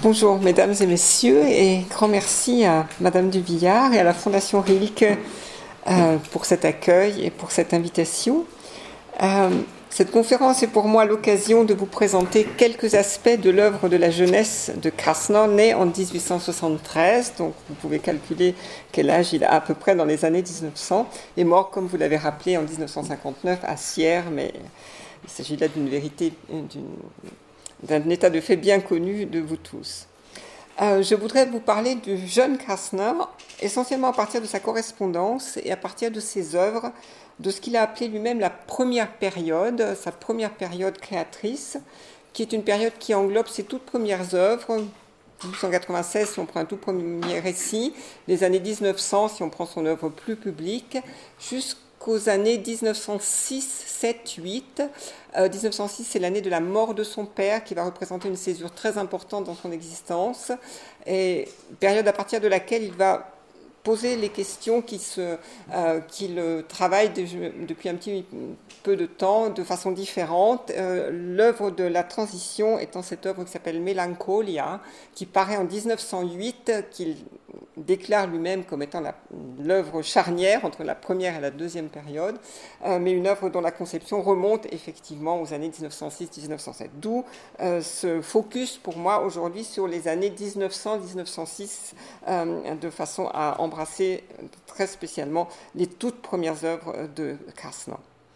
Bonjour mesdames et messieurs, et grand merci à Madame Duvillard et à la Fondation Rilke pour cet accueil et pour cette invitation. Cette conférence est pour moi l'occasion de vous présenter quelques aspects de l'œuvre de la jeunesse de Krasner, né en 1873, donc vous pouvez calculer quel âge il a à peu près dans les années 1900, et mort, comme vous l'avez rappelé, en 1959 à Sierre, mais il s'agit là d'une vérité, d'un état de fait bien connu de vous tous. Je voudrais vous parler du jeune Krasner, essentiellement à partir de sa correspondance et à partir de ses œuvres, de ce qu'il a appelé lui-même la première période, sa première période créatrice, qui est une période qui englobe ses toutes premières œuvres, 1896 si on prend un tout premier récit, les années 1900 si on prend son œuvre plus publique, jusqu'aux années 1906, 7, 8. 1906, c'est l'année de la mort de son père qui va représenter une césure très importante dans son existence, et période à partir de laquelle il va poser les questions qu'il travaille depuis un petit peu de temps de façon différente. L'œuvre de la transition étant cette œuvre qui s'appelle Mélancolia, qui paraît en 1908, qu'il déclare lui-même comme étant l'œuvre charnière entre la première et la deuxième période, mais une œuvre dont la conception remonte effectivement aux années 1906-1907. D'où ce focus pour moi aujourd'hui sur les années 1900-1906 de façon à embrasser très spécialement les toutes premières œuvres de Krasner.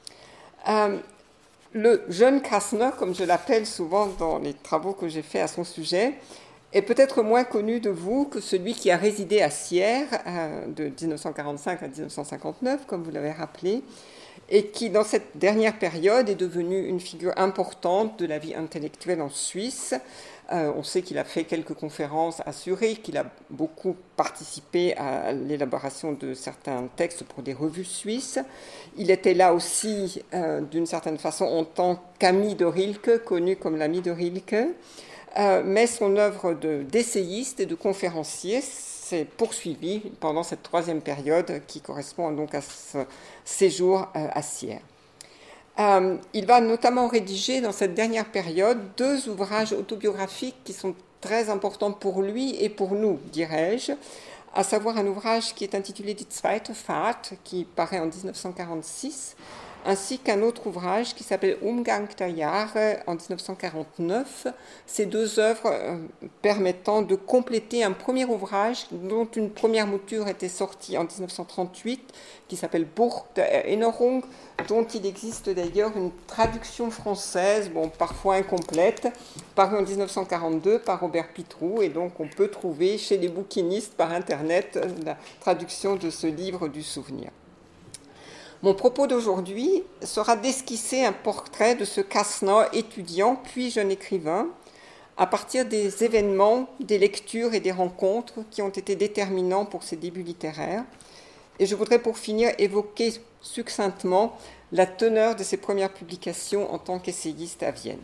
Le jeune Krasner, comme je l'appelle souvent dans les travaux que j'ai faits à son sujet, est peut-être moins connu de vous que celui qui a résidé à Sierre de 1945 à 1959, comme vous l'avez rappelé, et qui, dans cette dernière période, est devenu une figure importante de la vie intellectuelle en Suisse. On sait qu'il a fait quelques conférences à Zurich, qu'il a beaucoup participé à l'élaboration de certains textes pour des revues suisses. Il était là aussi, d'une certaine façon, en tant qu'ami de Rilke, connu comme l'ami de Rilke. Mais son œuvre d'essayiste et de conférencier s'est poursuivie pendant cette troisième période qui correspond donc à ce séjour à Sierre. Il va notamment rédiger dans cette dernière période 2 ouvrages autobiographiques qui sont très importants pour lui et pour nous, dirais-je, à savoir un ouvrage qui est intitulé Die zweite Fahrt, qui paraît en 1946, ainsi qu'un autre ouvrage qui s'appelle Umgang der Jahre en 1949, ces 2 œuvres permettant de compléter un premier ouvrage dont une première mouture était sortie en 1938, qui s'appelle Buch der Erinnerung, dont il existe d'ailleurs une traduction française, parfois incomplète, parue en 1942 par Robert Pitroux, et donc on peut trouver chez les bouquinistes par Internet la traduction de ce livre du souvenir. Mon propos d'aujourd'hui sera d'esquisser un portrait de ce Krasner étudiant puis jeune écrivain à partir des événements, des lectures et des rencontres qui ont été déterminants pour ses débuts littéraires. Et je voudrais pour finir évoquer succinctement la teneur de ses premières publications en tant qu'essayiste à Vienne.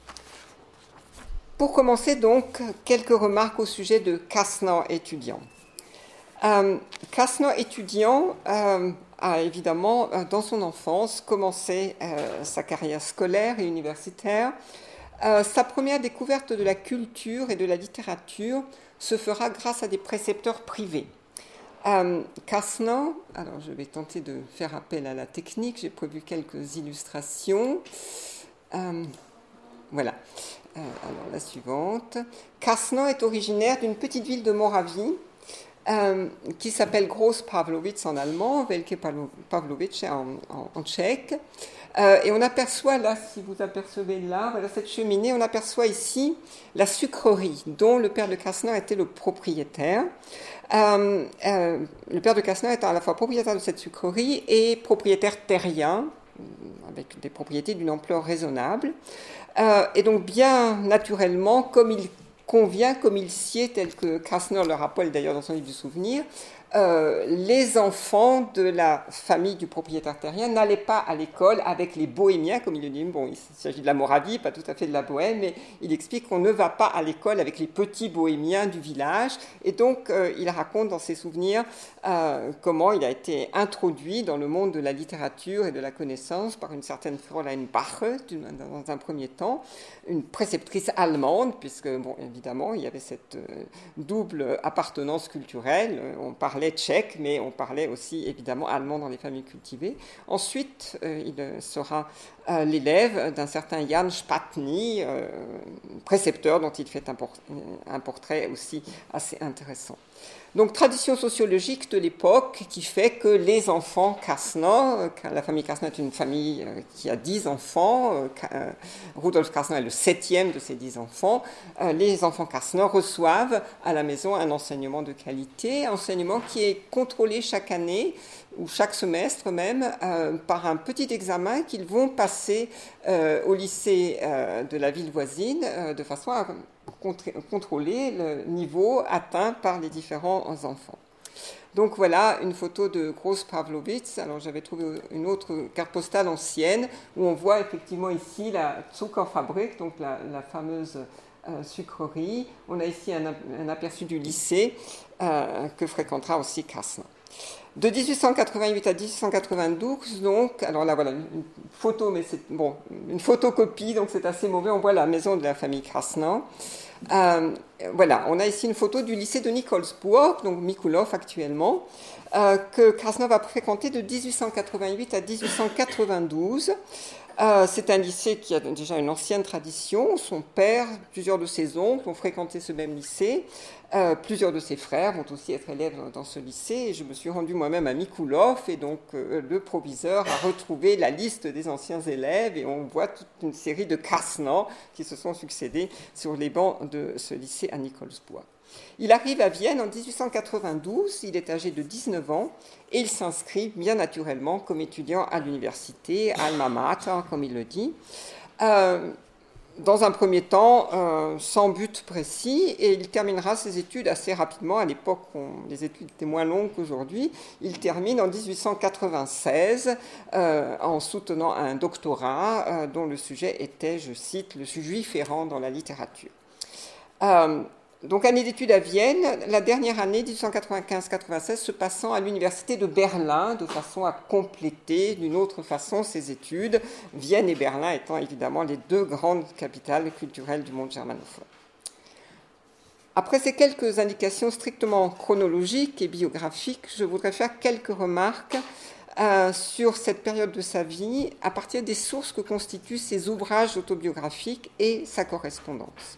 Pour commencer donc, quelques remarques au sujet de Krasner étudiant. Krasner étudiant a évidemment, dans son enfance, commencé sa carrière scolaire et universitaire. Sa première découverte de la culture et de la littérature se fera grâce à des précepteurs privés. Krasner, alors je vais tenter de faire appel à la technique, j'ai prévu quelques illustrations. Voilà. Alors la suivante. Krasner est originaire d'une petite ville de Moravie, qui s'appelle Groß-Pawlowitz en allemand, Velké Pavlovice en tchèque. Et on aperçoit là, si vous apercevez là, voilà cette cheminée, on aperçoit ici la sucrerie dont le père de Krasner était le propriétaire. Le père de Krasner est à la fois propriétaire de cette sucrerie et propriétaire terrien, avec des propriétés d'une ampleur raisonnable. Et donc bien naturellement, comme il convient, comme il sied, tel que Krasner le rappelle d'ailleurs dans son livre du souvenir, les enfants de la famille du propriétaire terrien n'allaient pas à l'école avec les bohémiens, comme il le dit. Bon, il s'agit de la Moravie, pas tout à fait de la Bohème, mais il explique qu'on ne va pas à l'école avec les petits bohémiens du village. Et donc, il raconte dans ses souvenirs comment il a été introduit dans le monde de la littérature et de la connaissance par une certaine Fräulein Bache, dans un premier temps, une préceptrice allemande, puisque, bon, évidemment, il y avait cette double appartenance culturelle. On parlait tchèque, mais on parlait aussi évidemment allemand dans les familles cultivées. Ensuite, il sera l'élève d'un certain Jan Spatny, précepteur dont il fait un portrait aussi assez intéressant. Donc, tradition sociologique de l'époque qui fait que les enfants Kastner, la famille Kastner est une famille qui a 10 enfants, Rudolf Kastner est le 7e de ces 10 enfants, les enfants Kastner reçoivent à la maison un enseignement de qualité, enseignement qui est contrôlé chaque année ou chaque semestre même par un petit examen qu'ils vont passer au lycée de la ville voisine de façon à contrôler le niveau atteint par les différents enfants. Donc voilà une photo de Gross Pavlovitz. Alors j'avais trouvé une autre carte postale ancienne où on voit effectivement ici la Zuckerfabrik, donc la fameuse sucrerie. On a ici un aperçu du lycée que fréquentera aussi Kastner. De 1888 à 1892, donc, alors là voilà une photo, mais c'est bon, une photocopie, donc c'est assez mauvais. On voit la maison de la famille Kastner. Voilà, on a ici une photo du lycée de Nikolsburg, donc Mikulov actuellement, que Kastner va fréquenter de 1888 à 1892. C'est un lycée qui a déjà une ancienne tradition. Son père, plusieurs de ses oncles ont fréquenté ce même lycée. Plusieurs de ses frères vont aussi être élèves dans ce lycée. Et je me suis rendue moi-même à Mikulov et donc le proviseur a retrouvé la liste des anciens élèves et on voit toute une série de Kastner qui se sont succédés sur les bancs de ce lycée à Nikolsburg. Il arrive à Vienne en 1892, il est âgé de 19 ans et il s'inscrit bien naturellement comme étudiant à l'université, alma mater, comme il le dit. Dans un premier temps, sans but précis, et il terminera ses études assez rapidement. À l'époque, les études étaient moins longues qu'aujourd'hui. Il termine en 1896 en soutenant un doctorat dont le sujet était, je cite, le juif errant dans la littérature. Donc, année d'études à Vienne, la dernière année, 1895-96, se passant à l'université de Berlin, de façon à compléter d'une autre façon ses études, Vienne et Berlin étant évidemment les deux grandes capitales culturelles du monde germanophone. Après ces quelques indications strictement chronologiques et biographiques, je voudrais faire quelques remarques sur cette période de sa vie à partir des sources que constituent ses ouvrages autobiographiques et sa correspondance.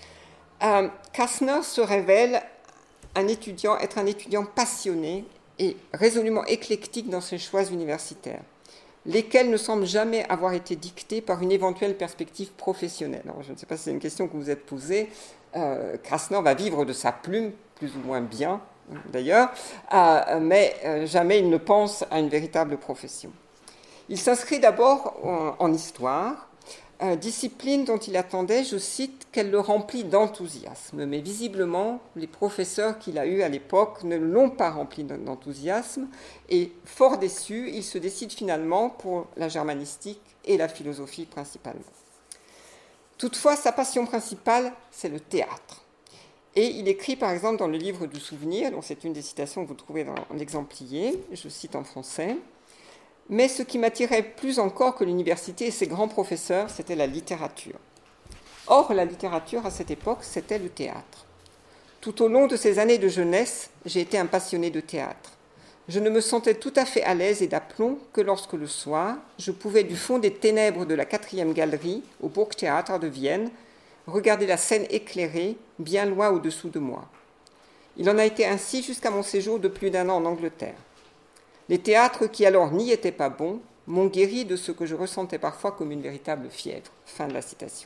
Kastner se révèle être un étudiant passionné et résolument éclectique dans ses choix universitaires, lesquels ne semblent jamais avoir été dictés par une éventuelle perspective professionnelle. Alors, je ne sais pas si c'est une question que vous vous êtes posée. Kastner va vivre de sa plume, plus ou moins bien d'ailleurs, mais jamais il ne pense à une véritable profession. Il s'inscrit d'abord en histoire, discipline dont il attendait, je cite, qu'elle le remplit d'enthousiasme. Mais visiblement, les professeurs qu'il a eus à l'époque ne l'ont pas rempli d'enthousiasme et, fort déçu, il se décide finalement pour la germanistique et la philosophie principalement. Toutefois, sa passion principale, c'est le théâtre. Et il écrit par exemple dans le livre du souvenir, dont c'est une des citations que vous trouvez dans l'exemplier, je cite en français, « Mais ce qui m'attirait plus encore que l'université et ses grands professeurs, c'était la littérature. Or, la littérature, à cette époque, c'était le théâtre. Tout au long de ces années de jeunesse, j'ai été un passionné de théâtre. Je ne me sentais tout à fait à l'aise et d'aplomb que lorsque le soir, je pouvais du fond des ténèbres de la 4e galerie, au Burgtheater de Vienne, regarder la scène éclairée, bien loin au-dessous de moi. Il en a été ainsi jusqu'à mon séjour de plus d'1 an en Angleterre. Les théâtres qui alors n'y étaient pas bons m'ont guéri de ce que je ressentais parfois comme une véritable fièvre. » Fin de la citation.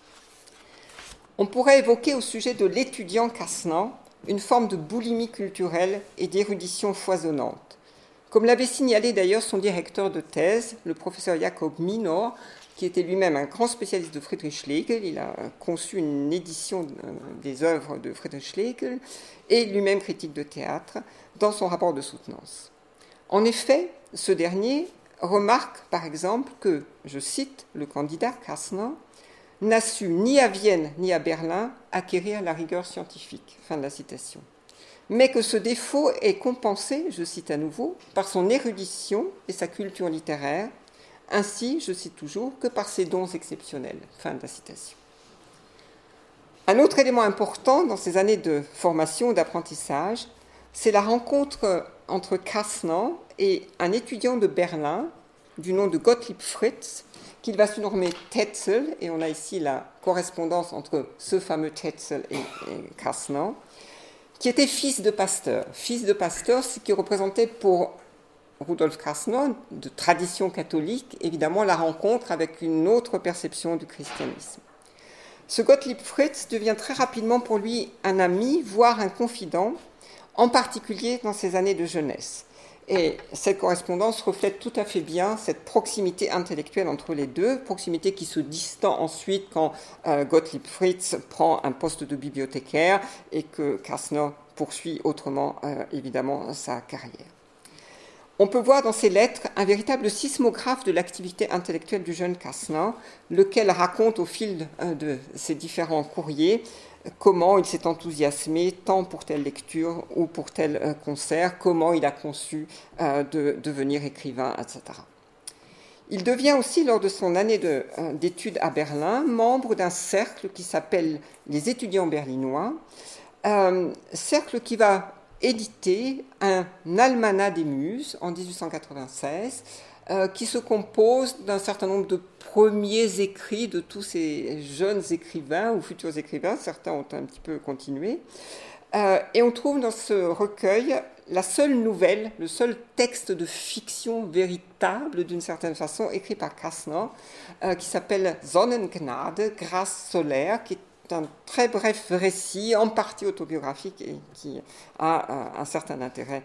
On pourrait évoquer au sujet de l'étudiant Kastner une forme de boulimie culturelle et d'érudition foisonnante. Comme l'avait signalé d'ailleurs son directeur de thèse, le professeur Jakob Minor, qui était lui-même un grand spécialiste de Friedrich Schlegel. Il a conçu une édition des œuvres de Friedrich Schlegel et lui-même critique de théâtre dans son rapport de soutenance. En effet, ce dernier remarque par exemple que, je cite le candidat Kastner, n'a su ni à Vienne ni à Berlin acquérir la rigueur scientifique. Fin de la citation. Mais que ce défaut est compensé, je cite à nouveau, par son érudition et sa culture littéraire, ainsi, je cite toujours, que par ses dons exceptionnels. Fin de la citation. Un autre élément important dans ces années de formation ou d'apprentissage, c'est la rencontre entre Kastner et un étudiant de Berlin du nom de Gottlieb Fritz, qu'il va surnommer Tetzel, et on a ici la correspondance entre ce fameux Tetzel et Kastner, qui était fils de pasteur. Fils de pasteur, ce qui représentait pour Rudolf Kastner, de tradition catholique, évidemment la rencontre avec une autre perception du christianisme. Ce Gottlieb Fritz devient très rapidement pour lui un ami, voire un confident, en particulier dans ses années de jeunesse. Et cette correspondance reflète tout à fait bien cette proximité intellectuelle entre les deux, proximité qui se distend ensuite quand Gottlieb Fritz prend un poste de bibliothécaire et que Kastner poursuit autrement, évidemment, sa carrière. On peut voir dans ces lettres un véritable sismographe de l'activité intellectuelle du jeune Kastner, lequel raconte au fil de ses différents courriers comment il s'est enthousiasmé tant pour telle lecture ou pour tel concert, comment il a conçu de devenir écrivain, etc. Il devient aussi, lors de son année d'études à Berlin, membre d'un cercle qui s'appelle les étudiants berlinois, cercle qui va éditer un almanach des muses en 1896, qui se compose d'un certain nombre de premiers écrits de tous ces jeunes écrivains ou futurs écrivains, certains ont un petit peu continué, et on trouve dans ce recueil la seule nouvelle, le seul texte de fiction véritable, d'une certaine façon, écrit par Kastner, qui s'appelle Sonnengnade, grâce solaire, qui est un très bref récit, en partie autobiographique, et qui a un certain intérêt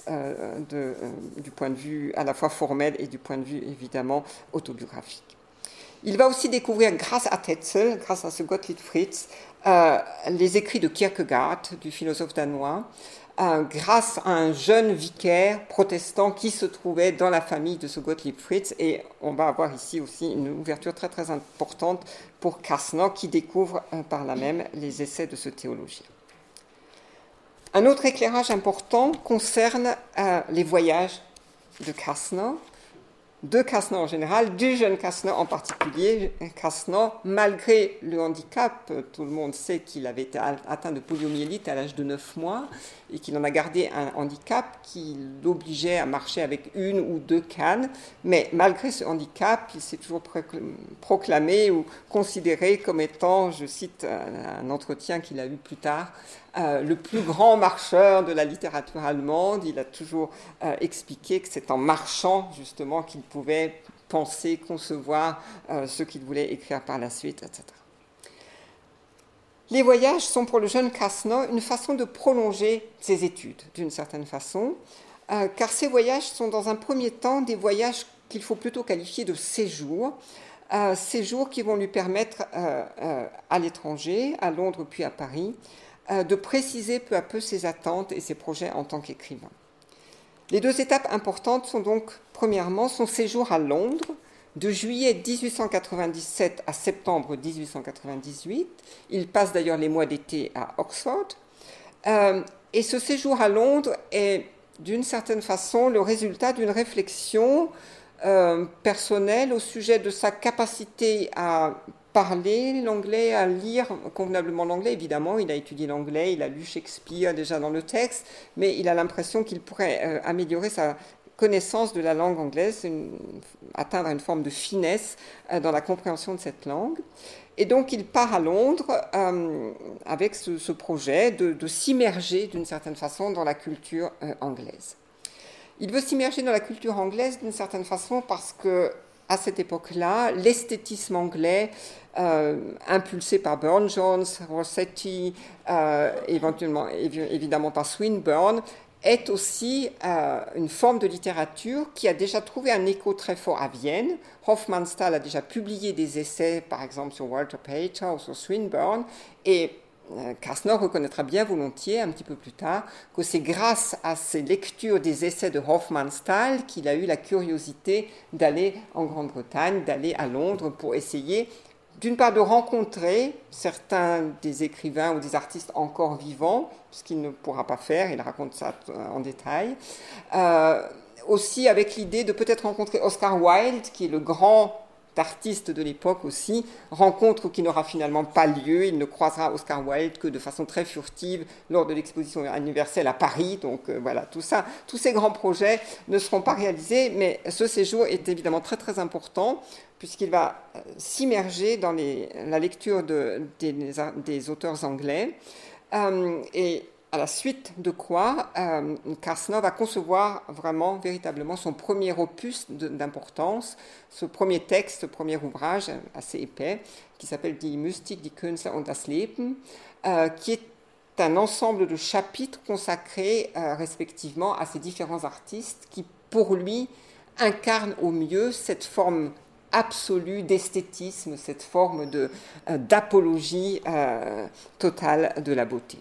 du point de vue à la fois formel et du point de vue évidemment autobiographique. Il va aussi découvrir, grâce à Tetzel, grâce à ce Gottlieb Fritz, les écrits de Kierkegaard, du philosophe danois, grâce à un jeune vicaire protestant qui se trouvait dans la famille de ce Gottlieb Fritz, et on va avoir ici aussi une ouverture très très importante pour Kastner qui découvre par là même les essais de ce théologien. Un autre éclairage important concerne les voyages de Kastner en général, du jeune Kastner en particulier. Kastner, malgré le handicap, tout le monde sait qu'il avait été atteint de poliomyélite à l'âge de 9 mois et qu'il en a gardé un handicap qui l'obligeait à marcher avec une ou deux cannes, mais malgré ce handicap, il s'est toujours proclamé ou considéré comme étant, je cite un entretien qu'il a eu plus tard, le plus grand marcheur de la littérature allemande. Il a toujours expliqué que c'est en marchant justement qu'il pouvait penser, concevoir ce qu'il voulait écrire par la suite, etc. Les voyages sont pour le jeune Kastner une façon de prolonger ses études, d'une certaine façon, car ces voyages sont dans un premier temps des voyages qu'il faut plutôt qualifier de séjours, séjours qui vont lui permettre à l'étranger, à Londres puis à Paris, de préciser peu à peu ses attentes et ses projets en tant qu'écrivain. Les deux étapes importantes sont donc, premièrement, son séjour à Londres, de juillet 1897 à septembre 1898. Il passe d'ailleurs les mois d'été à Oxford. Et ce séjour à Londres est, d'une certaine façon, le résultat d'une réflexion personnelle au sujet de sa capacité à parler l'anglais, à lire convenablement l'anglais. Évidemment, il a étudié l'anglais, il a lu Shakespeare déjà dans le texte, mais il a l'impression qu'il pourrait améliorer sa connaissance de la langue anglaise, atteindre une forme de finesse dans la compréhension de cette langue. Et donc, il part à Londres avec ce projet de s'immerger d'une certaine façon dans la culture anglaise. Il veut s'immerger dans la culture anglaise d'une certaine façon parce que, à cette époque-là, l'esthétisme anglais, impulsé par Burne-Jones, Rossetti, éventuellement, évidemment par Swinburne, est aussi une forme de littérature qui a déjà trouvé un écho très fort à Vienne. Hofmannsthal a déjà publié des essais, par exemple sur Walter Pater ou sur Swinburne, et Kastner reconnaîtra bien volontiers, un petit peu plus tard, que c'est grâce à ses lectures des essais de Hofmannsthal qu'il a eu la curiosité d'aller en Grande-Bretagne, d'aller à Londres pour essayer, d'une part, de rencontrer certains des écrivains ou des artistes encore vivants, ce qu'il ne pourra pas faire, il raconte ça en détail, aussi avec l'idée de peut-être rencontrer Oscar Wilde, qui est le grand artiste de l'époque aussi, rencontre qui n'aura finalement pas lieu. Il ne croisera Oscar Wilde que de façon très furtive lors de l'exposition universelle à Paris. Donc voilà, tout ça, tous ces grands projets ne seront pas réalisés, mais ce séjour est évidemment très très important puisqu'il va s'immerger dans la lecture des auteurs anglais et à la suite de quoi Kastner va concevoir vraiment, véritablement son premier opus d'importance, ce premier texte, ce premier ouvrage assez épais, qui s'appelle Die Mystik, die Künste und das Leben, qui est un ensemble de chapitres consacrés respectivement à ces différents artistes qui, pour lui, incarnent au mieux cette forme absolue d'esthétisme, cette forme d'apologie totale de la beauté.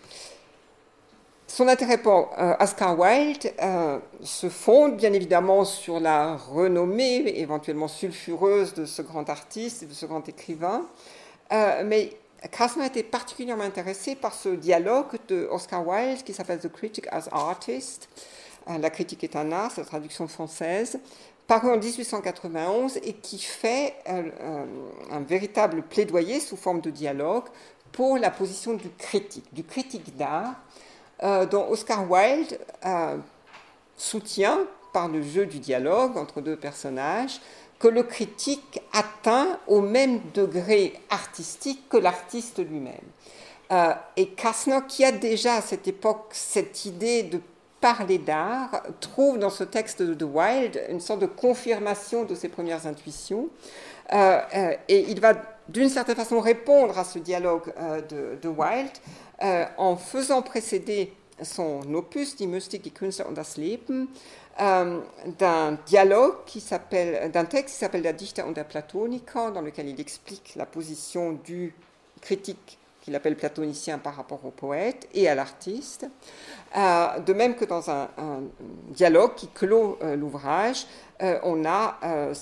Son intérêt pour Oscar Wilde se fonde bien évidemment sur la renommée éventuellement sulfureuse de ce grand artiste et de ce grand écrivain, mais Kastner était particulièrement intéressé par ce dialogue de Oscar Wilde qui s'appelle The Critic as Artist, La critique est un art, c'est la traduction française, paru en 1891 et qui fait un véritable plaidoyer sous forme de dialogue pour la position du critique d'art, dont Oscar Wilde soutient, par le jeu du dialogue entre deux personnages, que le critique atteint au même degré artistique que l'artiste lui-même. Et Kastner, qui a déjà à cette époque cette idée de parler d'art, trouve dans ce texte de Wilde une sorte de confirmation de ses premières intuitions. Et il va d'une certaine façon répondre à ce dialogue de Wilde en faisant précéder son opus Die Mystik, die Künste und das Leben d'un dialogue d'un texte qui s'appelle Der Dichter und der Platoniker, dans lequel il explique la position du critique qu'il appelle platonicien par rapport au poète et à l'artiste, de même que dans un dialogue qui clôt l'ouvrage, on a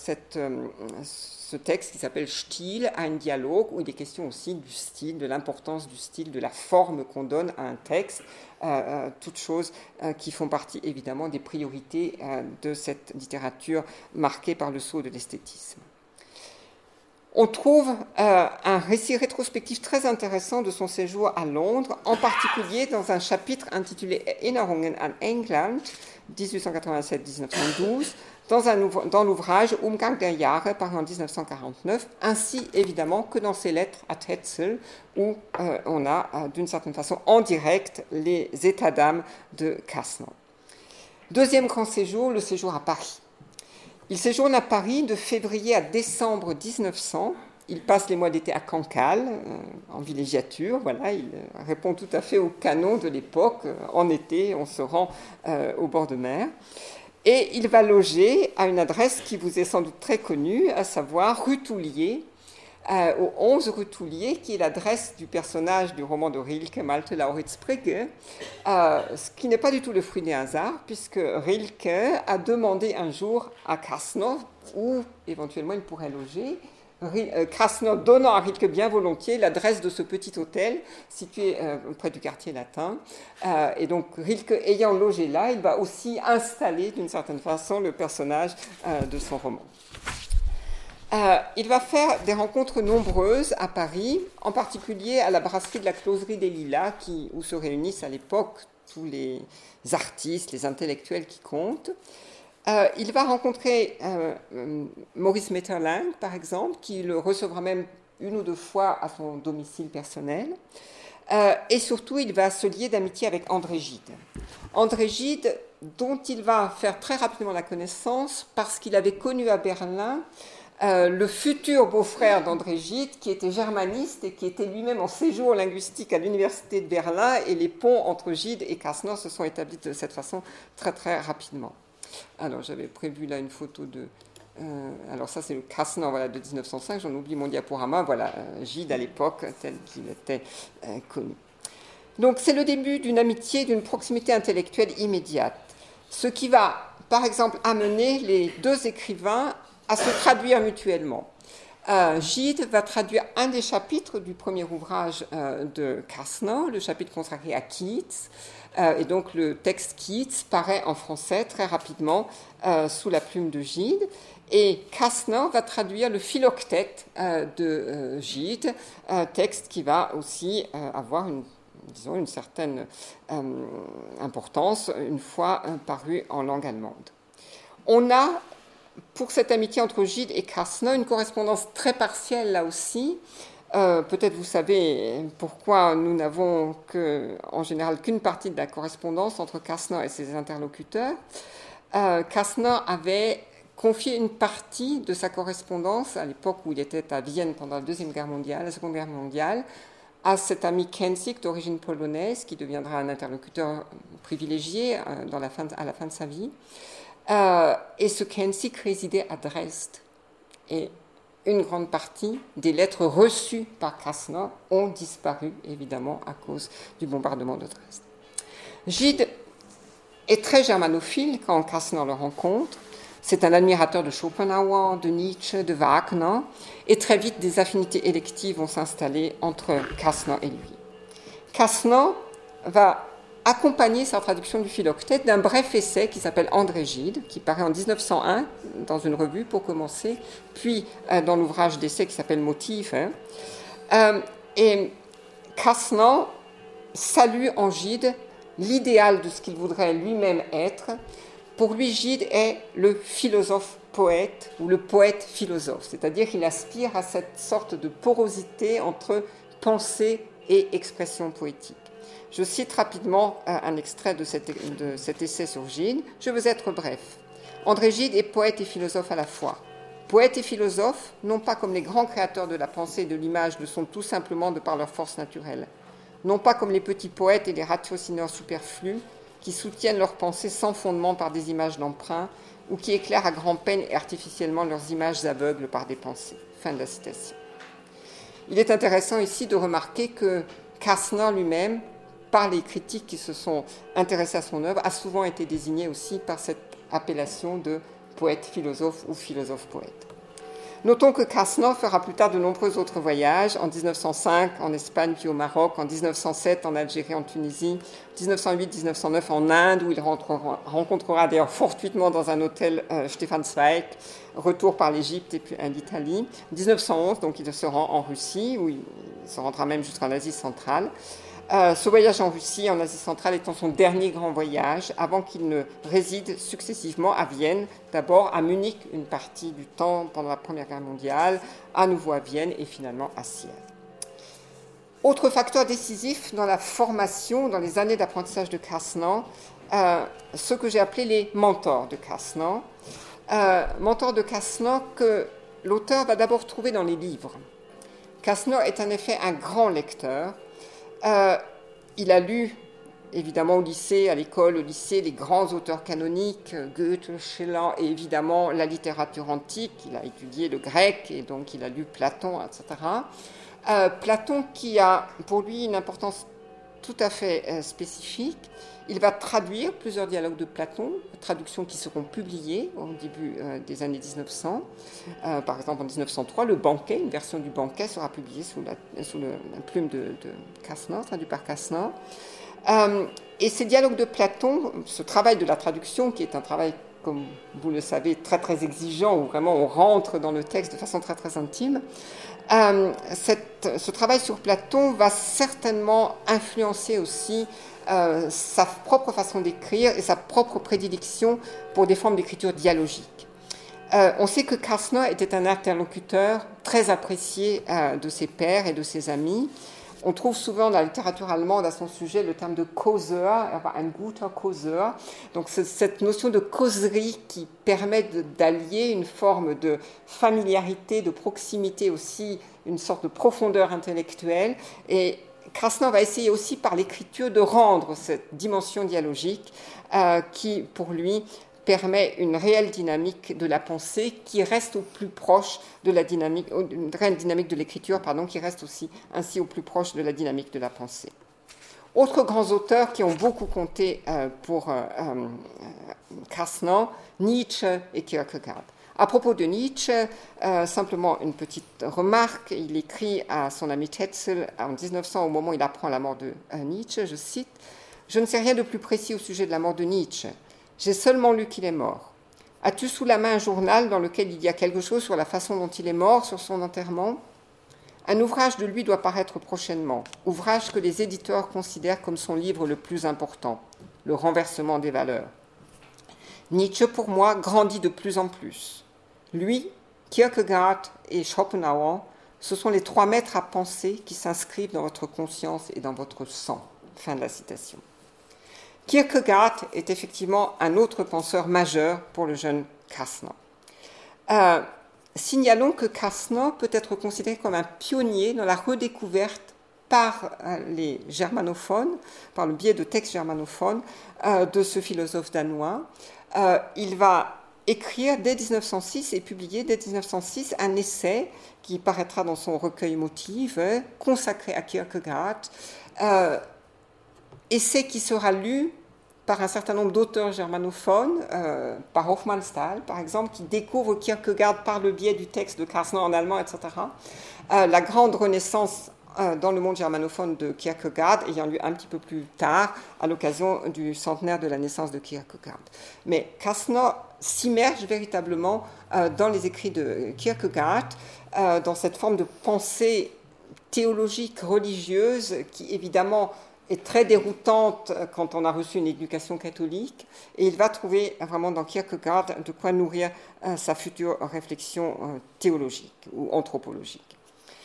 ce texte qui s'appelle Stil, un dialogue où il est question aussi du style, de l'importance du style, de la forme qu'on donne à un texte, toutes choses qui font partie évidemment des priorités de cette littérature marquée par le sceau de l'esthétisme. On trouve un récit rétrospectif très intéressant de son séjour à Londres, en particulier dans un chapitre intitulé Erinnerungen an England, 1887-1912, dans l'ouvrage Umgang der Jahre, paru en 1949, ainsi évidemment que dans ses lettres à Tetzel, où on a d'une certaine façon en direct les états d'âme de Kastner. Deuxième grand séjour, le séjour à Paris. Il séjourne à Paris de février à décembre 1900. Il passe les mois d'été à Cancale, en villégiature. Voilà, il répond tout à fait au canon de l'époque. En été, on se rend au bord de mer. Et il va loger à une adresse qui vous est sans doute très connue, à savoir rue Toulier, au 11 rue Toulier, qui est l'adresse du personnage du roman de Rilke, Malte Lauritzbrigge, ce qui n'est pas du tout le fruit des hasards, puisque Rilke a demandé un jour à Kastner où éventuellement il pourrait loger, Kastner donnant à Rilke bien volontiers l'adresse de ce petit hôtel situé près du quartier latin. Et donc Rilke ayant logé là, il va aussi installer d'une certaine façon le personnage de son roman. Il va faire des rencontres nombreuses à Paris, en particulier à la brasserie de la Closerie des Lilas, où se réunissent à l'époque tous les artistes, les intellectuels qui comptent. Il va rencontrer Maurice Maeterlinck, par exemple, qui le recevra même une ou deux fois à son domicile personnel. Et surtout, il va se lier d'amitié avec André Gide. André Gide, dont il va faire très rapidement la connaissance parce qu'il avait connu à Berlin le futur beau-frère d'André Gide, qui était germaniste et qui était lui-même en séjour linguistique à l'université de Berlin, et les ponts entre Gide et Kastner se sont établis de cette façon très très rapidement. Alors j'avais prévu là une photo de... alors ça c'est le Kastner voilà, de 1905, j'en oublie mon diaporama, voilà Gide à l'époque tel qu'il était connu. Donc c'est le début d'une amitié, d'une proximité intellectuelle immédiate, ce qui va par exemple amener les deux écrivains à se traduire mutuellement. Gide va traduire un des chapitres du premier ouvrage de Kastner, le chapitre consacré à Keats, et donc le texte Keats paraît en français très rapidement sous la plume de Gide, et Kastner va traduire le Philoctète de Gide, texte qui va aussi avoir une certaine importance une fois paru en langue allemande. On a pour cette amitié entre Gide et Kastner, une correspondance très partielle là aussi. Peut-être vous savez pourquoi nous n'avons en général qu'une partie de la correspondance entre Kastner et ses interlocuteurs. Kastner avait confié une partie de sa correspondance à l'époque où il était à Vienne pendant la Seconde Guerre mondiale, à cet ami Kęsik d'origine polonaise qui deviendra un interlocuteur privilégié à la fin de sa vie. Et ce Kęsik résidait à Dresde. Et une grande partie des lettres reçues par Kastner ont disparu, évidemment, à cause du bombardement de Dresde. Gide est très germanophile quand Kastner le rencontre. C'est un admirateur de Schopenhauer, de Nietzsche, de Wagner. Et très vite, des affinités électives vont s'installer entre Kastner et lui. Kastner va accompagner sa traduction du Philoctète d'un bref essai qui s'appelle André Gide, qui paraît en 1901 dans une revue pour commencer, puis dans l'ouvrage d'essai qui s'appelle Motive. Et Kastner salue en Gide l'idéal de ce qu'il voudrait lui-même être. Pour lui, Gide est le philosophe-poète ou le poète-philosophe, c'est-à-dire qu'il aspire à cette sorte de porosité entre pensée et expression poétique. Je cite rapidement un extrait de cet essai sur Gide. Je veux être bref. André Gide est poète et philosophe à la fois. Poète et philosophe, non pas comme les grands créateurs de la pensée et de l'image le sont tout simplement de par leur force naturelle, non pas comme les petits poètes et les ratiocineurs superflus qui soutiennent leur pensée sans fondement par des images d'emprunt ou qui éclairent à grand-peine et artificiellement leurs images aveugles par des pensées. Fin de la citation. Il est intéressant ici de remarquer que Kastner lui-même, par les critiques qui se sont intéressés à son œuvre, a souvent été désigné aussi par cette appellation de poète-philosophe ou philosophe-poète. Notons que Kastner fera plus tard de nombreux autres voyages, en 1905 en Espagne puis au Maroc, en 1907 en Algérie, en Tunisie, 1908-1909 en Inde, où il rencontrera d'ailleurs fortuitement dans un hôtel Stefan Zweig, retour par l'Égypte et puis l'Italie. 1911, donc il se rend en Russie, où il se rendra même jusqu'en Asie centrale. Ce voyage en Russie, en Asie centrale, étant son dernier grand voyage, avant qu'il ne réside successivement à Vienne, d'abord à Munich une partie du temps pendant la Première Guerre mondiale, à nouveau à Vienne et finalement à Sierre. Autre facteur décisif dans la formation, dans les années d'apprentissage de Kastner, ce que j'ai appelé les mentors de Kastner. Mentors de Kastner que l'auteur va d'abord trouver dans les livres. Kastner est en effet un grand lecteur. Il a lu, évidemment, au lycée, les grands auteurs canoniques, Goethe, Schiller, et évidemment la littérature antique. Il a étudié le grec, et donc il a lu Platon, etc. Platon qui a pour lui une importance tout à fait spécifique. Il va traduire plusieurs dialogues de Platon, traductions qui seront publiées au début des années 1900. Par exemple, en 1903, le Banquet, une version du Banquet sera publiée sous la plume de Kastner, traduit par Kastner. Et ces dialogues de Platon, ce travail de la traduction, qui est un travail, comme vous le savez, très très exigeant, où vraiment on rentre dans le texte de façon très très intime, ce travail sur Platon va certainement influencer aussi sa propre façon d'écrire et sa propre prédilection pour des formes d'écriture dialogique. On sait que Kastner était un interlocuteur très apprécié de ses pairs et de ses amis. On trouve souvent dans la littérature allemande à son sujet le terme de Causeur, un guter Causeur. Donc cette notion de causerie qui permet d'allier une forme de familiarité, de proximité aussi, une sorte de profondeur intellectuelle. Et Krasna va essayer aussi par l'écriture de rendre cette dimension dialogique qui, pour lui, permet une réelle dynamique de la pensée qui reste au plus proche de la dynamique, une réelle dynamique de l'écriture, pardon, qui reste aussi ainsi au plus proche de la dynamique de la pensée. Autres grands auteurs qui ont beaucoup compté pour Krasna, Nietzsche et Kierkegaard. À propos de Nietzsche, simplement une petite remarque. Il écrit à son ami Tetzel en 1900, au moment où il apprend la mort de Nietzsche, je cite « Je ne sais rien de plus précis au sujet de la mort de Nietzsche. J'ai seulement lu qu'il est mort. As-tu sous la main un journal dans lequel il y a quelque chose sur la façon dont il est mort, sur son enterrement ? Un ouvrage de lui doit paraître prochainement, ouvrage que les éditeurs considèrent comme son livre le plus important, Le renversement des valeurs. Nietzsche, pour moi, grandit de plus en plus. Lui, Kierkegaard et Schopenhauer, ce sont les trois maîtres à penser qui s'inscrivent dans votre conscience et dans votre sang. » Fin de la citation. Kierkegaard est effectivement un autre penseur majeur pour le jeune Krasna. Signalons que Krasna peut être considéré comme un pionnier dans la redécouverte par les germanophones, par le biais de textes germanophones, de ce philosophe danois. Il va écrire dès 1906 et publier dès 1906 un essai qui paraîtra dans son recueil Motifs, consacré à Kierkegaard, essai qui sera lu par un certain nombre d'auteurs germanophones, par Hofmannsthal par exemple, qui découvre Kierkegaard par le biais du texte de Krasna en allemand, etc. La grande renaissance dans le monde germanophone de Kierkegaard ayant lieu un petit peu plus tard, à l'occasion du centenaire de la naissance de Kierkegaard. Mais Krasna s'immerge véritablement dans les écrits de Kierkegaard, dans cette forme de pensée théologique, religieuse, qui évidemment est très déroutante quand on a reçu une éducation catholique, et il va trouver vraiment dans Kierkegaard de quoi nourrir sa future réflexion théologique ou anthropologique.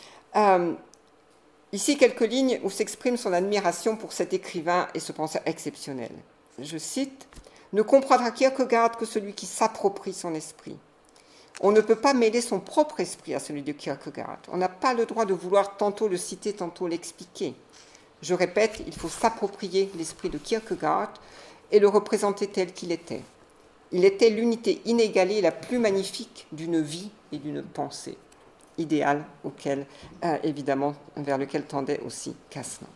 Ici, quelques lignes où s'exprime son admiration pour cet écrivain et ce penseur exceptionnel. Je cite « Ne comprendra Kierkegaard que celui qui s'approprie son esprit. On ne peut pas mêler son propre esprit à celui de Kierkegaard. On n'a pas le droit de vouloir tantôt le citer, tantôt l'expliquer. Je répète, il faut s'approprier l'esprit de Kierkegaard et le représenter tel qu'il était. Il était l'unité inégalée et la plus magnifique d'une vie et d'une pensée, idéal auquel, évidemment, vers lequel tendait aussi Krasna.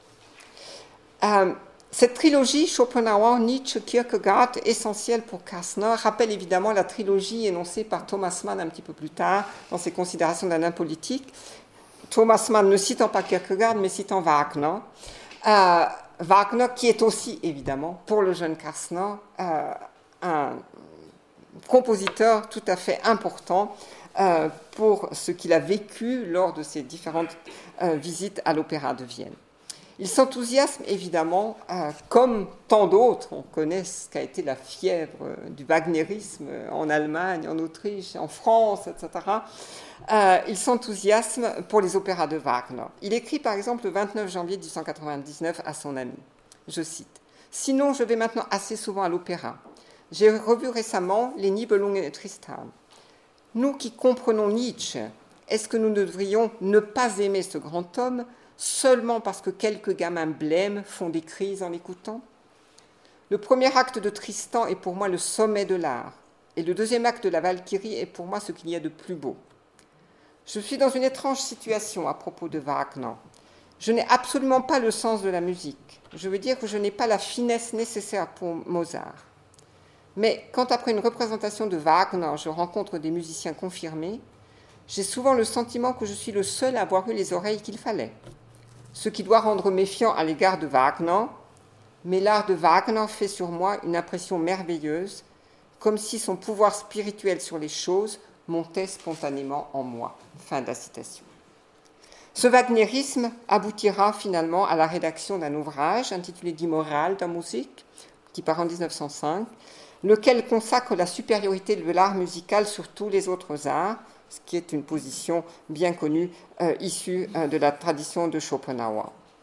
Cette trilogie Schopenhauer, Nietzsche, Kierkegaard, essentielle pour Krasna, rappelle évidemment la trilogie énoncée par Thomas Mann un petit peu plus tard dans ses considérations d'un politique. Thomas Mann ne citant pas Kierkegaard, mais citant Wagner. Wagner, qui est aussi, évidemment, pour le jeune Krasna, un compositeur tout à fait important pour ce qu'il a vécu lors de ses différentes visites à l'Opéra de Vienne. Il s'enthousiasme évidemment, comme tant d'autres, on connaît ce qu'a été la fièvre du wagnérisme en Allemagne, en Autriche, en France, etc. Il s'enthousiasme pour les opéras de Wagner. Il écrit par exemple le 29 janvier 1899 à son ami, je cite, « Sinon, je vais maintenant assez souvent à l'opéra. J'ai revu récemment les Nibelungen et Tristan. Nous qui comprenons Nietzsche, est-ce que nous devrions ne pas aimer ce grand homme seulement parce que quelques gamins blêmes font des crises en l'écoutant ? Le premier acte de Tristan est pour moi le sommet de l'art, et le deuxième acte de la Valkyrie est pour moi ce qu'il y a de plus beau. Je suis dans une étrange situation à propos de Wagner. Je n'ai absolument pas le sens de la musique. Je veux dire que je n'ai pas la finesse nécessaire pour Mozart. Mais quand après une représentation de Wagner, je rencontre des musiciens confirmés, j'ai souvent le sentiment que je suis le seul à avoir eu les oreilles qu'il fallait. Ce qui doit rendre méfiant à l'égard de Wagner, mais l'art de Wagner fait sur moi une impression merveilleuse, comme si son pouvoir spirituel sur les choses montait spontanément en moi. » Fin de la citation. Ce wagnérisme aboutira finalement à la rédaction d'un ouvrage intitulé Die Moral der Musik, qui part en 1905, lequel consacre la supériorité de l'art musical sur tous les autres arts, ce qui est une position bien connue issue de la tradition de Schopenhauer.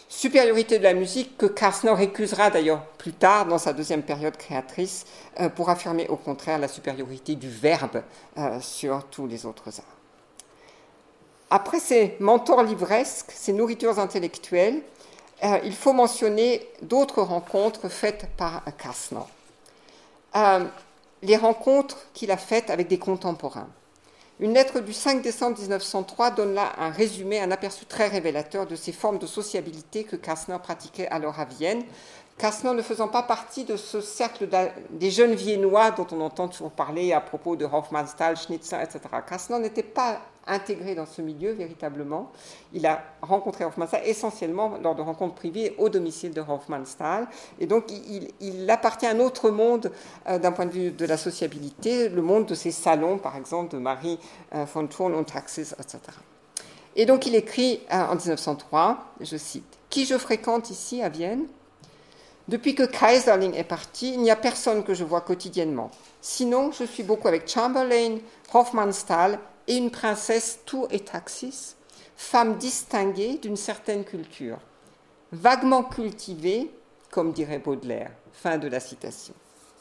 Supériorité de la musique que Kastner récusera d'ailleurs plus tard dans sa deuxième période créatrice pour affirmer au contraire la supériorité du verbe sur tous les autres arts. Après ces mentors livresques, ces nourritures intellectuelles, il faut mentionner d'autres rencontres faites par Kastner. Les rencontres qu'il a faites avec des contemporains. Une lettre du 5 décembre 1903 donne là un résumé, un aperçu très révélateur de ces formes de sociabilité que Kastner pratiquait alors à Vienne. Kastner ne faisant pas partie de ce cercle des jeunes Viennois dont on entend toujours parler à propos de Hofmannsthal, Schnitzler, etc. Kastner n'était pas intégré dans ce milieu véritablement. Il a rencontré Hofmannsthal essentiellement lors de rencontres privées au domicile de Hofmannsthal. Et donc il appartient à un autre monde d'un point de vue de la sociabilité, le monde de ces salons, par exemple, de Marie von Thurn und Taxis, etc. Et donc il écrit en 1903, je cite, « Qui je fréquente ici à Vienne ? Depuis que Keyserling est parti, il n'y a personne que je vois quotidiennement. Sinon, je suis beaucoup avec Chamberlain, Hofmannsthal et une princesse Tour et Taxis, femme distinguée d'une certaine culture, vaguement cultivée, comme dirait Baudelaire. » Fin de la citation.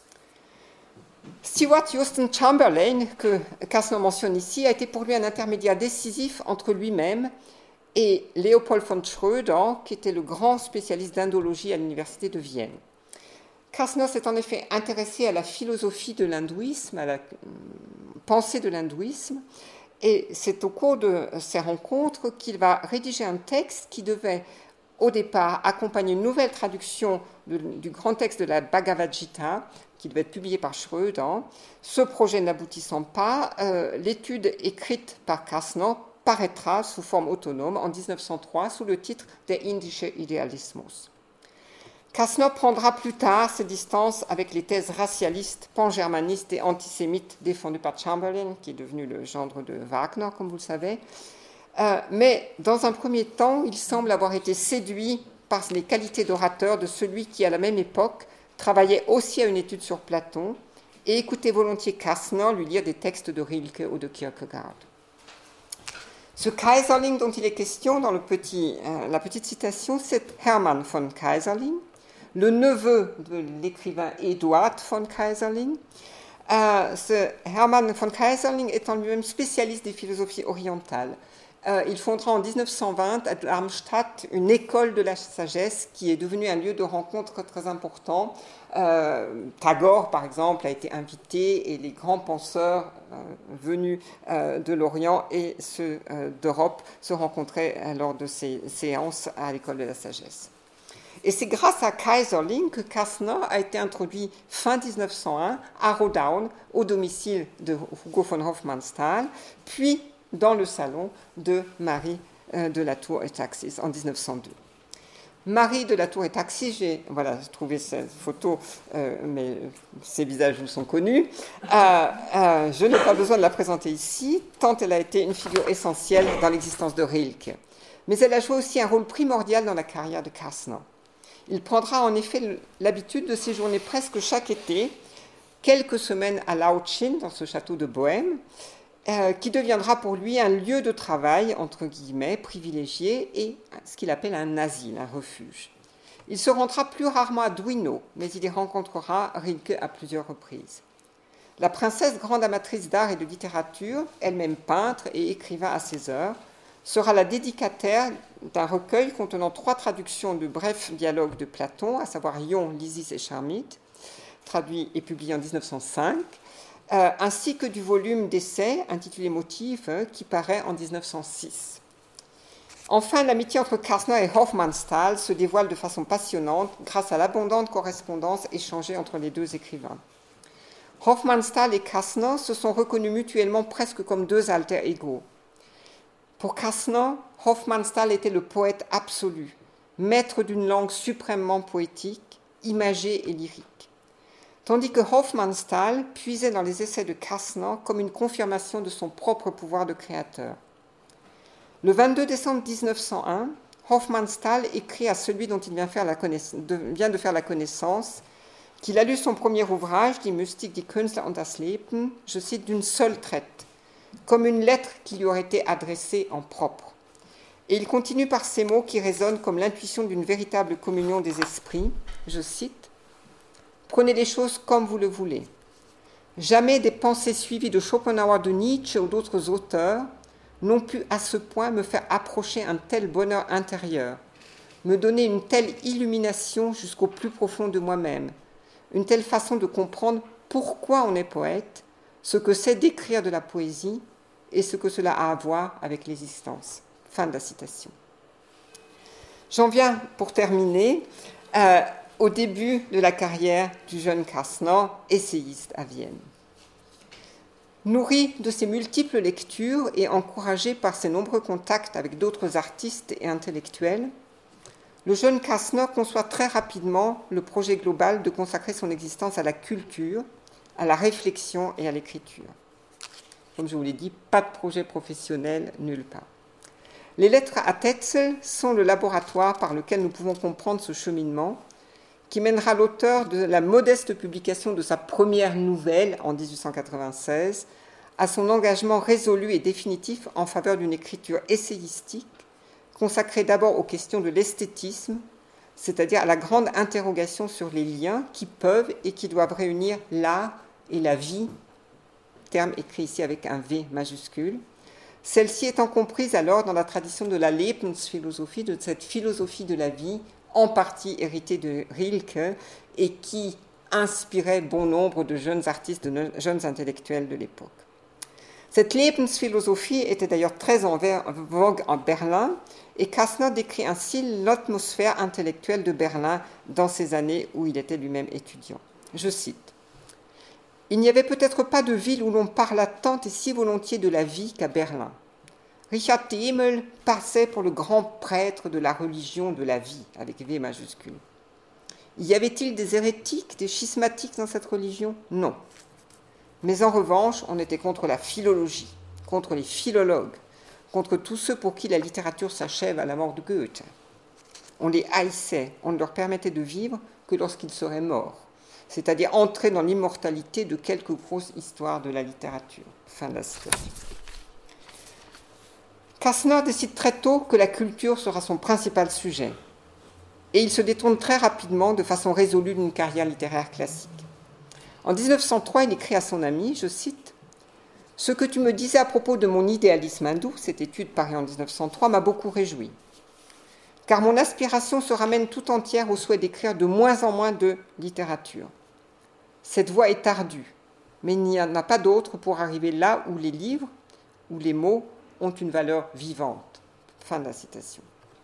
Stewart Houston Chamberlain, que Kastner mentionne ici, a été pour lui un intermédiaire décisif entre lui-même et Leopold von Schröder, qui était le grand spécialiste d'indologie à l'université de Vienne. Kastner s'est en effet intéressé à la philosophie de l'hindouisme, à la pensée de l'hindouisme, et c'est au cours de ces rencontres qu'il va rédiger un texte qui devait, au départ, accompagner une nouvelle traduction du grand texte de la Bhagavad Gita, qui devait être publié par Schröder. Ce projet n'aboutissant pas, l'étude écrite par Kastner paraîtra sous forme autonome en 1903 sous le titre Der indische Idealismus. Kastner prendra plus tard ses distances avec les thèses racialistes, pangermanistes et antisémites défendues par Chamberlain, qui est devenu le gendre de Wagner, comme vous le savez. Mais dans un premier temps, il semble avoir été séduit par les qualités d'orateur de celui qui, à la même époque, travaillait aussi à une étude sur Platon et écoutait volontiers Kastner lui lire des textes de Rilke ou de Kierkegaard. Ce Keyserling dont il est question dans la petite citation, c'est Hermann von Keyserling, le neveu de l'écrivain Eduard von Keyserling. Ce Hermann von Keyserling étant lui-même spécialiste des philosophies orientales. Il fondera en 1920 à Darmstadt une école de la sagesse qui est devenue un lieu de rencontre très important. Tagore, par exemple, a été invité et les grands penseurs venus de l'Orient et ceux d'Europe se rencontraient lors de ces séances à l'école de la sagesse. Et c'est grâce à Keyserling que Kastner a été introduit fin 1901 à Rodaun, au domicile de Hugo von Hofmannsthal, puis dans le salon de Marie de la Tour et Taxis en 1902. Marie de la Tour et Taxis, j'ai trouvé cette photo, mais ses visages vous sont connus. Je n'ai pas besoin de la présenter ici, tant elle a été une figure essentielle dans l'existence de Rilke. Mais elle a joué aussi un rôle primordial dans la carrière de Kastner. Il prendra en effet l'habitude de séjourner presque chaque été, quelques semaines à Lauchin, dans ce château de Bohême, qui deviendra pour lui un lieu de travail, entre guillemets, privilégié, et ce qu'il appelle un asile, un refuge. Il se rendra plus rarement à Duino, mais il y rencontrera Rilke à plusieurs reprises. La princesse, grande amatrice d'art et de littérature, elle-même peintre et écrivain à ses heures, sera la dédicataire d'un recueil contenant 3 traductions de brefs dialogues de Platon, à savoir Ion, Lysis et Charmitte, traduit et publié en 1905, ainsi que du volume d'essais intitulé Motifs, qui paraît en 1906. Enfin, l'amitié entre Kastner et Hofmannsthal se dévoile de façon passionnante grâce à l'abondante correspondance échangée entre les deux écrivains. Hofmannsthal et Kastner se sont reconnus mutuellement presque comme 2 alter ego. Pour Kastner, Hofmannsthal était le poète absolu, maître d'une langue suprêmement poétique, imagée et lyrique, tandis que Hofmannsthal puisait dans les essais de Kastner comme une confirmation de son propre pouvoir de créateur. Le 22 décembre 1901, Hofmannsthal écrit à celui dont il vient de faire la connaissance qu'il a lu son premier ouvrage, Die Mystik, die Künstler und das Leben, je cite, d'une seule traite, comme une lettre qui lui aurait été adressée en propre. Et il continue par ces mots qui résonnent comme l'intuition d'une véritable communion des esprits. Je cite, « Prenez les choses comme vous le voulez. Jamais des pensées suivies de Schopenhauer, de Nietzsche ou d'autres auteurs n'ont pu à ce point me faire approcher un tel bonheur intérieur, me donner une telle illumination jusqu'au plus profond de moi-même, une telle façon de comprendre pourquoi on est poète, ce que c'est d'écrire de la poésie et ce que cela a à voir avec l'existence. » Fin de la citation. J'en viens, pour terminer, au début de la carrière du jeune Kastner, essayiste à Vienne. Nourri de ses multiples lectures et encouragé par ses nombreux contacts avec d'autres artistes et intellectuels, le jeune Kastner conçoit très rapidement le projet global de consacrer son existence à la culture, à la réflexion et à l'écriture. Comme je vous l'ai dit, pas de projet professionnel nulle part. Les lettres à Tetzel sont le laboratoire par lequel nous pouvons comprendre ce cheminement qui mènera l'auteur de la modeste publication de sa première nouvelle en 1896 à son engagement résolu et définitif en faveur d'une écriture essayistique consacrée d'abord aux questions de l'esthétisme, c'est-à-dire à la grande interrogation sur les liens qui peuvent et qui doivent réunir l'art et la vie, terme écrit ici avec un V majuscule, celle-ci étant comprise alors dans la tradition de la Lebensphilosophie, de cette philosophie de la vie, en partie héritée de Rilke, et qui inspirait bon nombre de jeunes artistes, de jeunes intellectuels de l'époque. Cette Lebensphilosophie était d'ailleurs très en vogue en Berlin, et Kastner décrit ainsi l'atmosphère intellectuelle de Berlin dans ces années où il était lui-même étudiant. Je cite, « Il n'y avait peut-être pas de ville où l'on parlât tant et si volontiers de la vie qu'à Berlin. Richard Thiemel passait pour le grand prêtre de la religion de la vie, avec V majuscule. Y avait-il des hérétiques, des schismatiques dans cette religion ? Non. Mais en revanche, on était contre la philologie, contre les philologues, contre tous ceux pour qui la littérature s'achève à la mort de Goethe. On les haïssait, on ne leur permettait de vivre que lorsqu'ils seraient morts, c'est-à-dire entrer dans l'immortalité de quelques grosses histoires de la littérature. » Fin de la citation. Kastner décide très tôt que la culture sera son principal sujet, et il se détourne très rapidement, de façon résolue, d'une carrière littéraire classique. En 1903, il écrit à son ami, je cite, « Ce que tu me disais à propos de mon idéalisme hindou, cette étude parue en 1903, m'a beaucoup réjoui. Car mon aspiration se ramène tout entière au souhait d'écrire de moins en moins de littérature. Cette voie est ardue, mais il n'y en a pas d'autre pour arriver là où les livres, où les mots ont une valeur vivante. » Fin de la citation.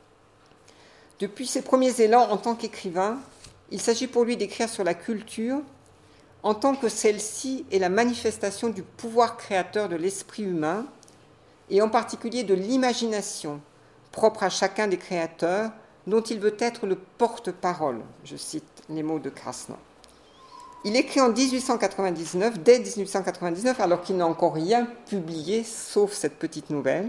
Depuis ses premiers élans en tant qu'écrivain, il s'agit pour lui d'écrire sur la culture en tant que celle-ci est la manifestation du pouvoir créateur de l'esprit humain et en particulier de l'imagination propre à chacun des créateurs dont il veut être le porte-parole. Je cite les mots de Kastner. Il écrit en 1899, dès 1899, alors qu'il n'a encore rien publié, sauf cette petite nouvelle.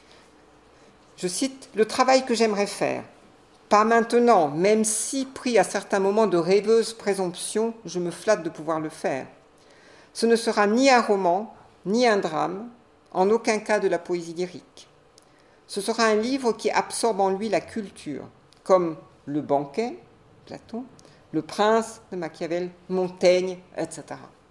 Je cite, « Le travail que j'aimerais faire, pas maintenant, même si, pris à certains moments de rêveuse présomption, je me flatte de pouvoir le faire. Ce ne sera ni un roman, ni un drame, en aucun cas de la poésie lyrique. Ce sera un livre qui absorbe en lui la culture, comme Le Banquet, Platon, Le Prince de Machiavel, Montaigne, etc.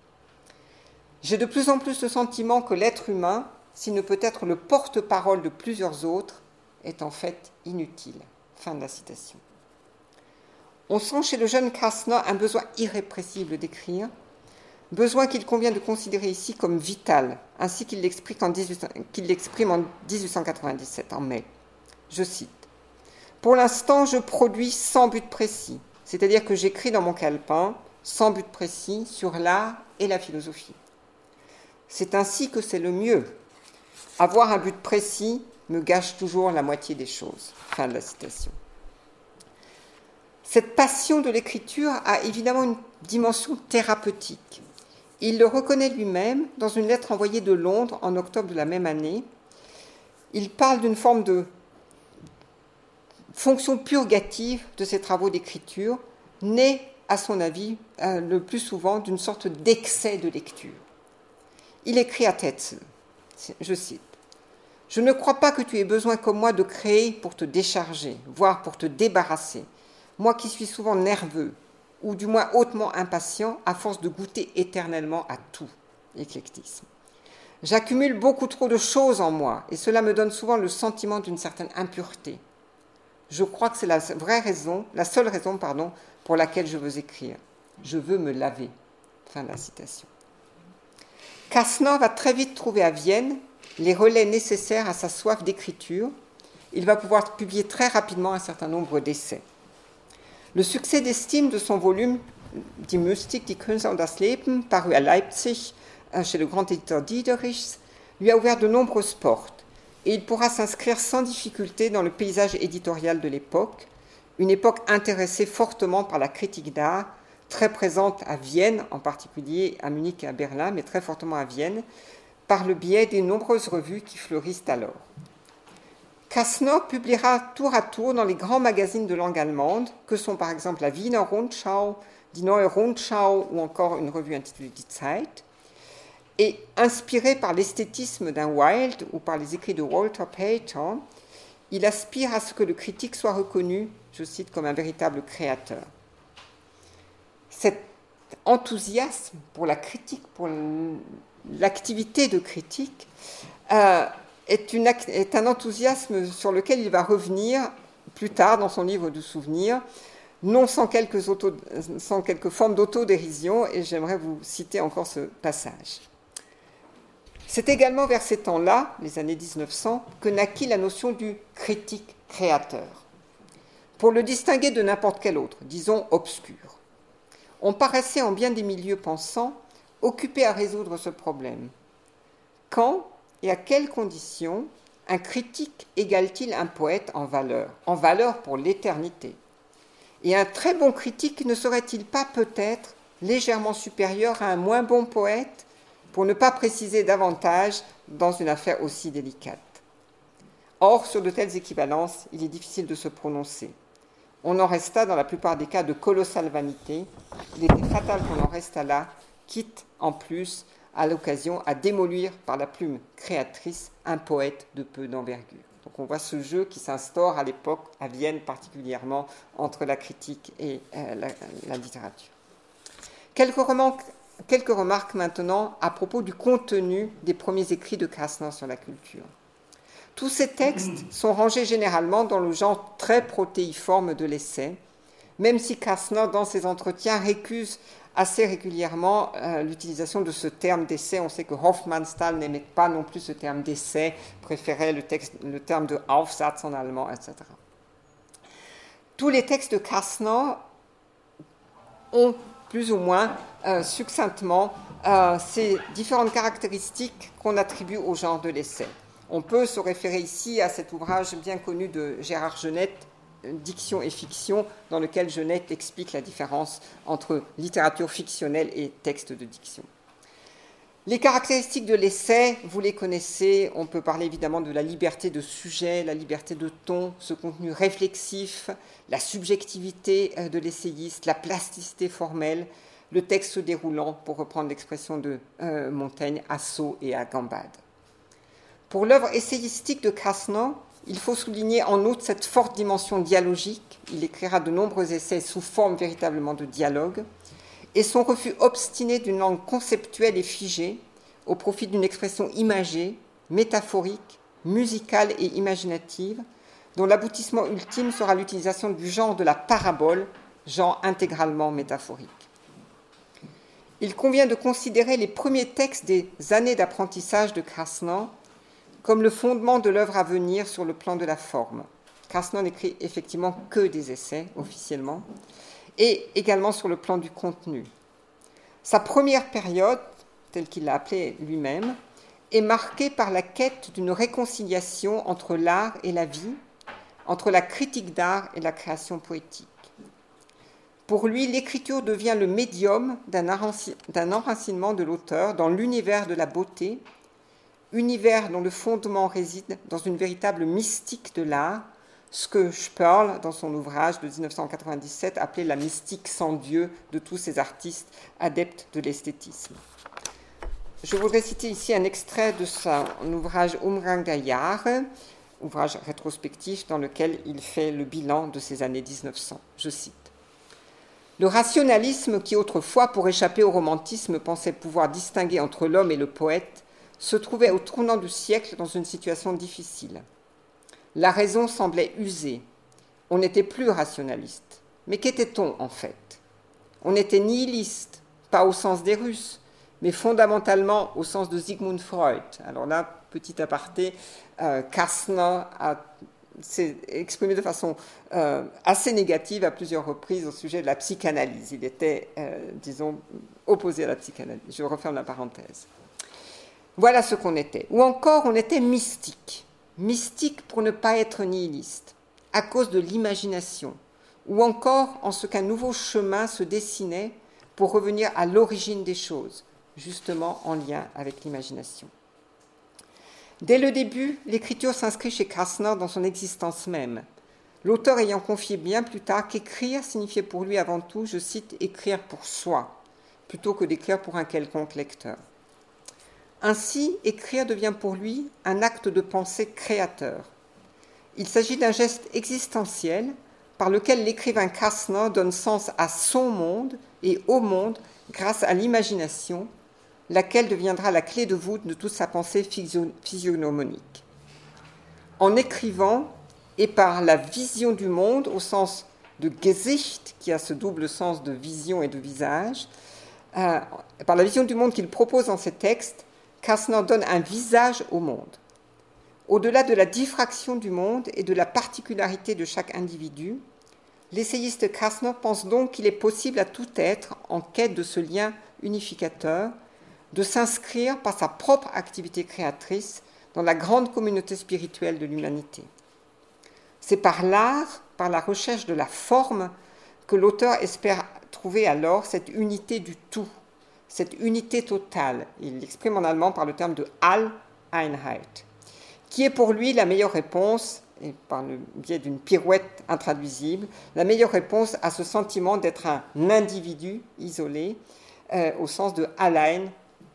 J'ai de plus en plus le sentiment que l'être humain, s'il ne peut être le porte-parole de plusieurs autres, est en fait inutile. » Fin de la citation. On sent chez le jeune Kastner un besoin irrépressible d'écrire, besoin qu'il convient de considérer ici comme vital, ainsi qu'il l'exprime en 1897, en mai. Je cite, « Pour l'instant, je produis sans but précis, c'est-à-dire que j'écris dans mon calepin, sans but précis, sur l'art et la philosophie. C'est ainsi que c'est le mieux. Avoir un but précis me gâche toujours la moitié des choses. » Fin de la citation. Cette passion de l'écriture a évidemment une dimension thérapeutique. Il le reconnaît lui-même dans une lettre envoyée de Londres en octobre de la même année. Il parle d'une forme de fonction purgative de ses travaux d'écriture, née, à son avis, le plus souvent d'une sorte d'excès de lecture. Il écrit à Tetzel, je cite, « Je ne crois pas que tu aies besoin comme moi de créer pour te décharger, voire pour te débarrasser. Moi qui suis souvent nerveux, ou du moins hautement impatient, à force de goûter éternellement à tout. Éclectisme. J'accumule beaucoup trop de choses en moi, et cela me donne souvent le sentiment d'une certaine impureté. Je crois que c'est la seule raison, pour laquelle je veux écrire. Je veux me laver. Fin de la citation. Kastner va très vite trouver à Vienne les relais nécessaires à sa soif d'écriture. Il va pouvoir publier très rapidement un certain nombre d'essais. Le succès d'estime de son volume Die Mystik, die Künste und das Leben, paru à Leipzig chez le grand éditeur Diederichs, lui a ouvert de nombreuses portes et il pourra s'inscrire sans difficulté dans le paysage éditorial de l'époque, une époque intéressée fortement par la critique d'art, très présente à Vienne, en particulier à Munich et à Berlin, mais très fortement à Vienne, par le biais des nombreuses revues qui fleurissent alors. Kastner publiera tour à tour dans les grands magazines de langue allemande, que sont par exemple la Wiener Rundschau, die Neue Rundschau ou encore une revue intitulée Die Zeit. Et inspiré par l'esthétisme d'un Wilde ou par les écrits de Walter Pater, il aspire à ce que le critique soit reconnu, je cite, comme un véritable créateur. Cet enthousiasme pour la critique, pour l'activité de critique, est un enthousiasme sur lequel il va revenir plus tard dans son livre de souvenirs, non sans quelques formes d'autodérision, et j'aimerais vous citer encore ce passage. C'est également vers ces temps-là, les années 1900, que naquit la notion du critique-créateur. Pour le distinguer de n'importe quel autre, disons obscur. On paraissait en bien des milieux pensants occupés à résoudre ce problème. Quand et à quelles conditions un critique égale-t-il un poète en valeur pour l'éternité? Et un très bon critique ne serait-il pas peut-être légèrement supérieur à un moins bon poète, pour ne pas préciser davantage dans une affaire aussi délicate? Or, sur de telles équivalences, il est difficile de se prononcer. On en resta dans la plupart des cas de colossale vanité. Il était fatal qu'on en restât là, quitte en plus à l'occasion à démolir par la plume créatrice un poète de peu d'envergure. Donc on voit ce jeu qui s'instaure à l'époque, à Vienne particulièrement, entre la critique et la littérature. Quelques remarques maintenant à propos du contenu des premiers écrits de Kastner sur la culture. Tous ces textes sont rangés généralement dans le genre très protéiforme de l'essai, même si Kastner, dans ses entretiens, récuse assez régulièrement l'utilisation de ce terme d'essai. On sait que Hofmannsthal n'aimait pas non plus ce terme d'essai, préférait le terme de Aufsatz en allemand, etc. Tous les textes de Kastner ont plus ou moins succinctement ces différentes caractéristiques qu'on attribue au genre de l'essai. On peut se référer ici à cet ouvrage bien connu de Gérard Genette, Diction et fiction, dans lequel Genette explique la différence entre littérature fictionnelle et texte de diction. Les caractéristiques de l'essai, vous les connaissez. On peut parler évidemment de la liberté de sujet, la liberté de ton, ce contenu réflexif, la subjectivité de l'essayiste, la plasticité formelle, le texte déroulant, pour reprendre l'expression de Montaigne, à saut et à gambade. Pour l'œuvre essayistique de Kastner, il faut souligner en outre cette forte dimension dialogique. Il écrira de nombreux essais sous forme véritablement de dialogue, et son refus obstiné d'une langue conceptuelle et figée au profit d'une expression imagée, métaphorique, musicale et imaginative, dont l'aboutissement ultime sera l'utilisation du genre de la parabole, genre intégralement métaphorique. Il convient de considérer les premiers textes des années d'apprentissage de Kastner comme le fondement de l'œuvre à venir sur le plan de la forme. Kastner n'écrit effectivement que des essais, officiellement, et également sur le plan du contenu. Sa première période, telle qu'il l'a appelée lui-même, est marquée par la quête d'une réconciliation entre l'art et la vie, entre la critique d'art et la création poétique. Pour lui, l'écriture devient le médium d'un enracinement de l'auteur dans l'univers de la beauté, univers dont le fondement réside dans une véritable mystique de l'art, ce que Sperl, dans son ouvrage de 1997, appelait la mystique sans Dieu de tous ces artistes adeptes de l'esthétisme. Je voudrais citer ici un extrait de son ouvrage Umgang der Jahre, ouvrage rétrospectif dans lequel il fait le bilan de ces années 1900. Je cite. Le rationalisme qui autrefois, pour échapper au romantisme, pensait pouvoir distinguer entre l'homme et le poète, se trouvait au tournant du siècle dans une situation difficile. La raison semblait usée. On n'était plus rationaliste. Mais qu'était-on en fait? On était nihiliste, pas au sens des Russes, mais fondamentalement au sens de Sigmund Freud. Alors là, petit aparté, Kastner s'est exprimé de façon assez négative à plusieurs reprises au sujet de la psychanalyse. Il était, disons, opposé à la psychanalyse. Je referme la parenthèse. Voilà ce qu'on était. Ou encore, on était mystique. Mystique pour ne pas être nihiliste, à cause de l'imagination. Ou encore en ce qu'un nouveau chemin se dessinait pour revenir à l'origine des choses, justement en lien avec l'imagination. Dès le début, l'écriture s'inscrit chez Kastner dans son existence même, l'auteur ayant confié bien plus tard qu'écrire signifiait pour lui avant tout, je cite, « écrire pour soi », plutôt que d'écrire pour un quelconque lecteur. Ainsi, écrire devient pour lui un acte de pensée créateur. Il s'agit d'un geste existentiel par lequel l'écrivain Kastner donne sens à son monde et au monde grâce à l'imagination, laquelle deviendra la clé de voûte de toute sa pensée physiognomonique. En écrivant, et par la vision du monde, au sens de Gesicht, qui a ce double sens de vision et de visage, par la vision du monde qu'il propose dans ses textes, Kastner donne un visage au monde. Au-delà de la diffraction du monde et de la particularité de chaque individu, l'essayiste Kastner pense donc qu'il est possible à tout être, en quête de ce lien unificateur, de s'inscrire par sa propre activité créatrice dans la grande communauté spirituelle de l'humanité. C'est par l'art, par la recherche de la forme, que l'auteur espère trouver alors cette unité du tout, cette unité totale. Il l'exprime en allemand par le terme de All-Einheit, qui est pour lui la meilleure réponse, et par le biais d'une pirouette intraduisible, la meilleure réponse à ce sentiment d'être un individu isolé, au sens de Alleinheit.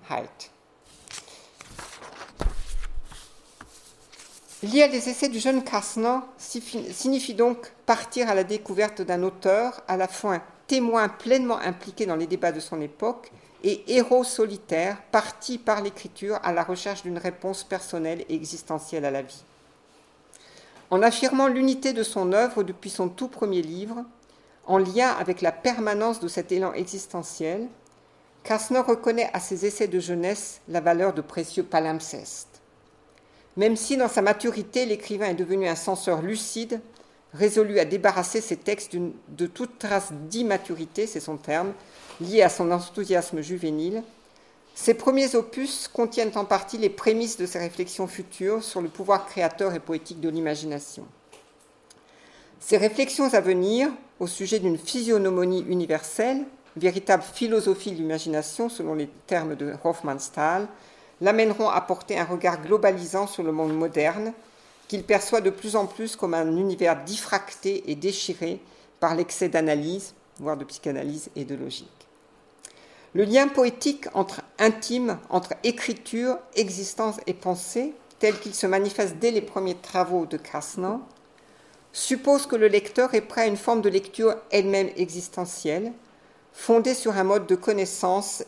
Lire les essais du jeune Kastner signifie donc partir à la découverte d'un auteur à la fois témoin pleinement impliqué dans les débats de son époque et héros solitaire parti par l'écriture à la recherche d'une réponse personnelle et existentielle à la vie. En affirmant l'unité de son œuvre depuis son tout premier livre, en lien avec la permanence de cet élan existentiel, Kastner reconnaît à ses essais de jeunesse la valeur de précieux palimpsestes. Même si dans sa maturité, l'écrivain est devenu un censeur lucide, résolu à débarrasser ses textes de toute trace d'immaturité, c'est son terme, liée à son enthousiasme juvénile, ses premiers opus contiennent en partie les prémices de ses réflexions futures sur le pouvoir créateur et poétique de l'imagination. Ces réflexions à venir, au sujet d'une physiognomonie universelle, véritable philosophie de l'imagination selon les termes de Hofmannsthal, l'amèneront à porter un regard globalisant sur le monde moderne, qu'il perçoit de plus en plus comme un univers diffracté et déchiré par l'excès d'analyse, voire de psychanalyse et de logique. Le lien poétique intime entre écriture, existence et pensée, tel qu'il se manifeste dès les premiers travaux de Kastner, suppose que le lecteur est prêt à une forme de lecture elle-même existentielle, fondée sur un mode de connaissance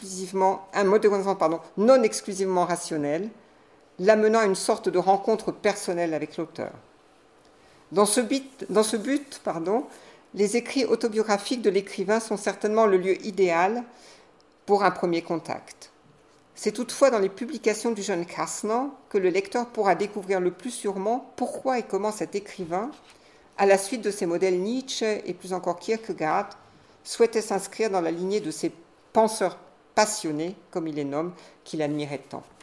non exclusivement rationnel, l'amenant à une sorte de rencontre personnelle avec l'auteur. Dans ce but, les écrits autobiographiques de l'écrivain sont certainement le lieu idéal pour un premier contact. C'est toutefois dans les publications du jeune Kastner que le lecteur pourra découvrir le plus sûrement pourquoi et comment cet écrivain, à la suite de ses modèles Nietzsche et plus encore Kierkegaard, souhaitait s'inscrire dans la lignée de ces penseurs passionnés, comme il les nomme, qu'il admirait tant.